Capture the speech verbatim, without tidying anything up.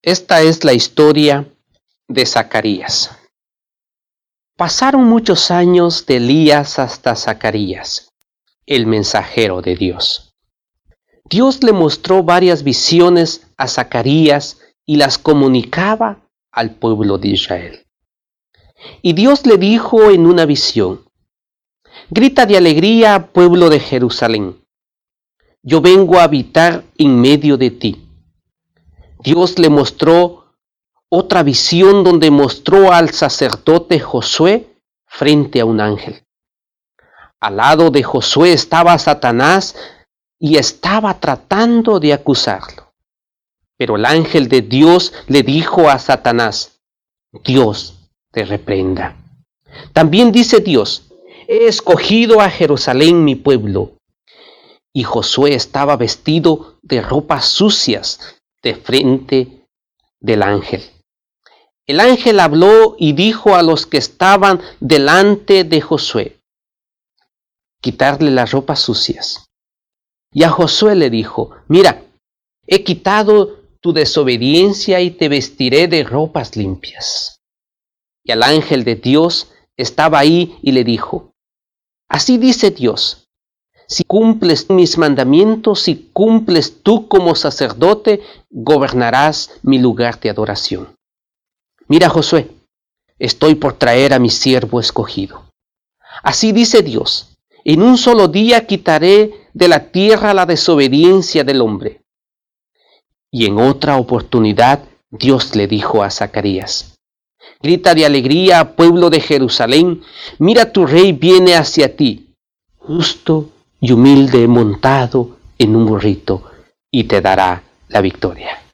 Esta es la historia de Zacarías. Pasaron muchos años de Elías hasta Zacarías, el mensajero de Dios. Dios le mostró varias visiones a Zacarías y las comunicaba al pueblo de Israel. Y Dios le dijo en una visión: grita de alegría, pueblo de Jerusalén. Yo vengo a habitar en medio de ti. Dios le mostró otra visión donde mostró al sacerdote Josué frente a un ángel. Al lado de Josué estaba Satanás y estaba tratando de acusarlo. Pero el ángel de Dios le dijo a Satanás: Dios te reprenda. También dice Dios: he escogido a Jerusalén, mi pueblo. Y Josué estaba vestido de ropas sucias de frente del ángel. El ángel habló y dijo a los que estaban delante de Josué: quitarle las ropas sucias. Y a Josué le dijo: mira, he quitado tu desobediencia y te vestiré de ropas limpias. Y el ángel de Dios estaba ahí y le dijo: así dice Dios, si cumples mis mandamientos, si cumples tú como sacerdote, gobernarás mi lugar de adoración. Mira, Josué, estoy por traer a mi siervo escogido. Así dice Dios: en un solo día quitaré de la tierra la desobediencia del hombre. Y en otra oportunidad Dios le dijo a Zacarías: grita de alegría, pueblo de Jerusalén, mira, tu rey viene hacia ti, justo y humilde, montado en un burrito, y te dará la victoria.